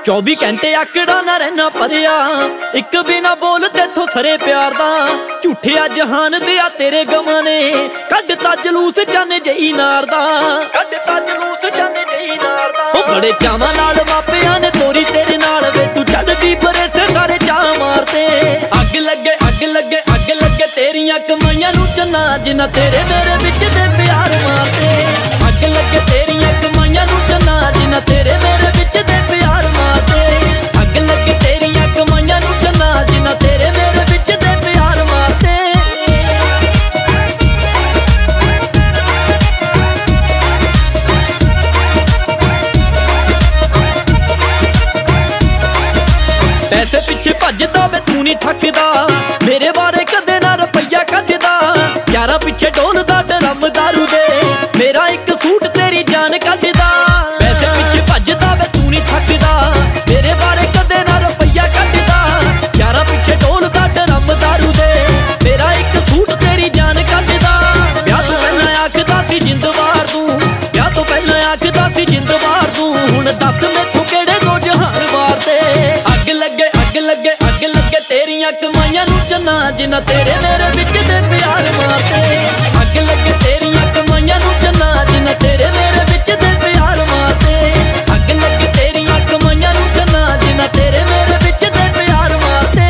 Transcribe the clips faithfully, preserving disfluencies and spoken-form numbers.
चौबी घंटे आकड़ा ना रहना परिया, एक बिना बोल तेथों सरे प्यार दा। झूठिया जहान दिया तेरे गमां ने, कड्डता जलूस जाने जई नार दा, कड्डता जलूस जाने जई नार दा। ओ बड़े चावां नाल मापियां ने तोरी तेरे नाल वे, तू चढ़दी परे से सारे चा मारते। अग लगे अग लगे अग लगे तेरियां कमाइयां नूं चन्ना, जिन्ना तेरे मेरे विच दे प्यार मारते। अग लगे तेरियां कमाइयां नूं चन्ना, जिन्ना तेरे मेरे विच दे प्यार मारते। अग लगे तेरियां कमाइयां नूं चन्ना, जिन्ना तेरे मेरे विच दे प्यार मारते। पैसे पिछे भजदा वे तू नहीं थकदा, मेरे बारे कदे ना रुपया कटदा। यारां पिछे डोलदा ड्रम दारू दे, मेरा एक सूट तेरी जान कटदा। पैसे पिछे भजदा वे तू नहीं थकदा, मेरे बारे कदे ना रुपया कटदा। यारां पिछे डोलदा ड्रम दारू दे, मेरा एक सूट तेरी जान कटदा। ब्याह तो पहला आखदा सी जिंद वार दूं, ब्याह तो पहला आखदा सी जिंद वार दूं। हुण दस मैथों केड़े दो जहान वारते। अग लगे अग लगे अग लगे तेरियां कमाइयां नूं चन्ना, जिन्ना तेरे मेरे विच दे प्यार मारते। अग लगे तेरियां कमाइयां नूं चन्ना, जिन्ना तेरे मेरे विच दे प्यार मारते। अग लगे तेरियां कमाइयां नूं चन्ना, जिन्ना तेरे मेरे विच दे प्यार मारते।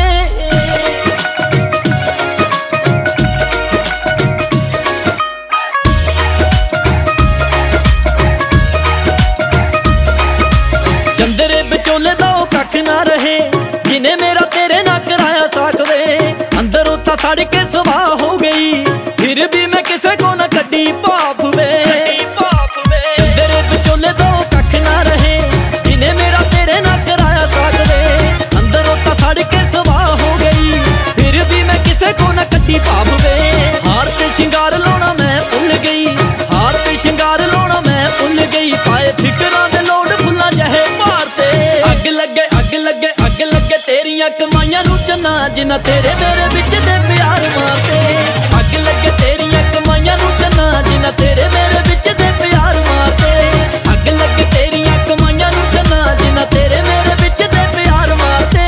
चंदरे विचोले दा ओ कख ना रहे, जिन्हें मेरा तेरे ना कराया साकवे। अंदरों ता सड़ के सवाह हो गई, फिर भी मैं किसे को ना कड्डी भाफ वे। चंदरे विचोले दा ओ कख ना रहे, जिन्हें मेरा तेरे ना कराया साकवे। अंदरों ता सड़ के सवाह हो गई, फिर भी मैं किसे को ना कड्डी भाफ वे। हार ते शिंगार लाउणा मैं भुल गई, हार ते शिंगार लाउणा मैं भुल गई। पाए फिकरां दे लोड फुल्लां जहे मारते। अग लगे अग लगे अग लगे तेरियां कमाइयां नूं चन्ना, जिन्ना तेरे मेरे विच दे प्यार मारते। अग लगे तेरियां कमाइयां नूं चन्ना, जिन्ना तेरे मेरे विच दे प्यार मारते। अग लगे तेरियां कमाइयां नूं चन्ना, जिन्ना तेरे मेरे विच दे प्यार मारते।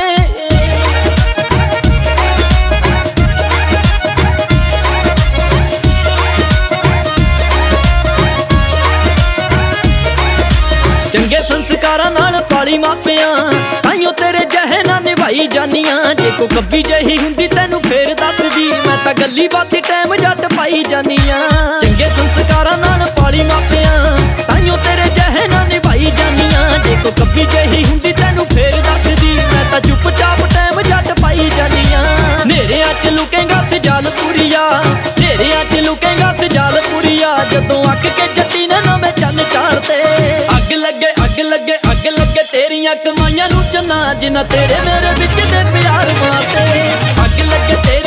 चंगे संस्कारां नाल पाली मापियां, ताइयों तेरे जहे ना निभाई जानियां। जे को कब्बी जही हुंदी तैनू फेर दस दी, मैं तां गल्ली बाती टैम जट पाई जानियां। चंगे संस्कारां नाल पाली मापियां, ताइयों तेरे जहे ना निभाई जानियां। जे को कब्बी जही हुंदी तैनू फेर दस दी, मैं तां चुपचाप टैम जट पाई जानियां। नेरेआं च लुकेगा सजाल पुरिया, नेरेआं च लुकेगा सजाल पुरिया। जदों अक के जट्टी ने नवें चन्न चाढ़ते। अग लगे अग लगे अग लगे तेरियां कमाइयां नूं चन्ना, जिन्ना तेरे मेरे विच दे प्यार मारते। अग लगे